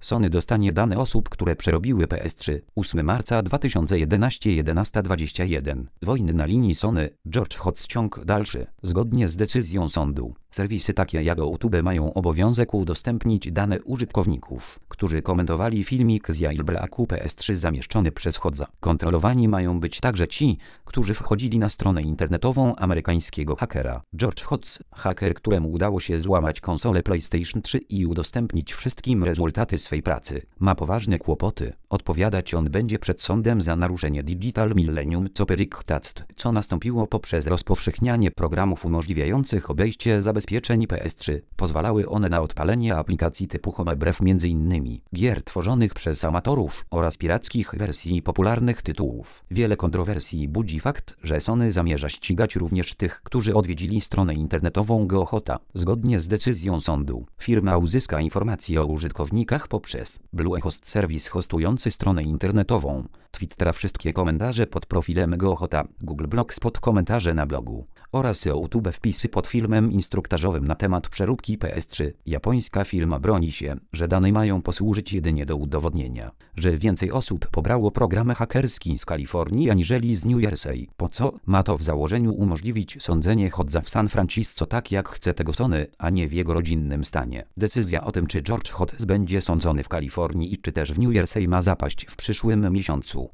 Sony dostanie dane osób, które przerobiły PS3. 8 marca 2011 11:21. Wojny na linii Sony. George Hotz ciąg dalszy. Zgodnie z decyzją sądu, serwisy takie jak YouTube mają obowiązek udostępnić dane użytkowników, którzy komentowali filmik z jailbreaku PS3 zamieszczony przez Hodza. Kontrolowani mają być także ci, którzy wchodzili na stronę internetową amerykańskiego hakera. George Hotz, haker, któremu udało się złamać konsolę PlayStation 3 i udostępnić wszystkim rezultaty swej pracy, ma poważne kłopoty. Odpowiadać on będzie przed sądem za naruszenie Digital Millennium Copyright Act, co nastąpiło poprzez rozpowszechnianie programów umożliwiających obejście zabezpieczeń PS3. Pozwalały one na odpalenie aplikacji typu Homebrew m.in. gier tworzonych przez amatorów oraz pirackich wersji popularnych tytułów. Wiele kontrowersji budzi fakt, że Sony zamierza ścigać również tych, którzy odwiedzili stronę internetową Gohota. Zgodnie z decyzją sądu, firma uzyska informacje o użytkownikach poprzez Bluehost serwis hostujący stronę internetową, Twittera, wszystkie komentarze pod profilem Gohota, Google Blogspot, komentarze na blogu oraz YouTube, wpisy pod filmem instruktażowym na temat przeróbki PS3. Japońska firma broni się, że dane mają posłużyć jedynie do udowodnienia, że więcej osób pobrało program hakerski z Kalifornii aniżeli z New Jersey. Po co? Ma to w założeniu umożliwić sądzenie Hodza w San Francisco tak jak chce tego Sony, a nie w jego rodzinnym stanie. Decyzja o tym, czy George Hotz będzie sądzony w Kalifornii i czy też w New Jersey, ma zapaść w przyszłym miesiącu.